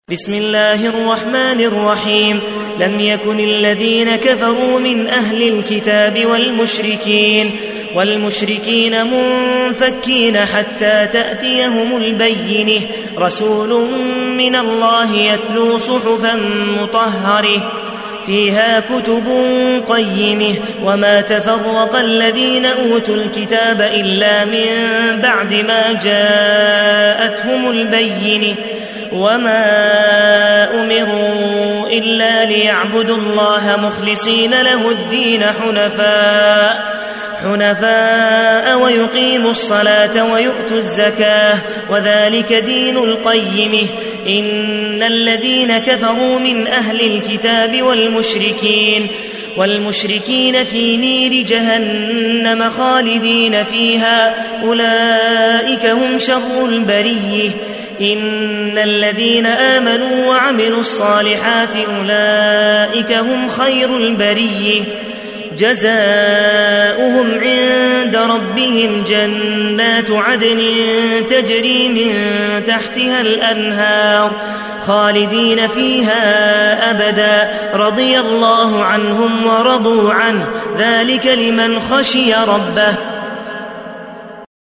بسم الله الرحمن الرحيم. لم يكن الذين كفروا من أهل الكتاب والمشركين منفكين حتى تأتيهم البينة، رسول من الله يتلو صحفا مطهرة فيها كتب قيمة، وما تفرق الذين أوتوا الكتاب إلا من بعد ما جاءتهم البينة، وما أمروا إلا ليعبدوا الله مخلصين له الدين حنفاء ويقيموا الصلاة ويؤتوا الزكاة، وذلك دين القيمة. إن الذين كفروا من أهل الكتاب والمشركين في نير جهنم خالدين فيها، أولئك هم شر البرية. إن الذين آمنوا وعملوا الصالحات أولئك هم خير البرية، جزاؤهم عند ربهم جنات عدن تجري من تحتها الأنهار خالدين فيها أبدا، رضي الله عنهم ورضوا عنه، ذلك لمن خشي ربه.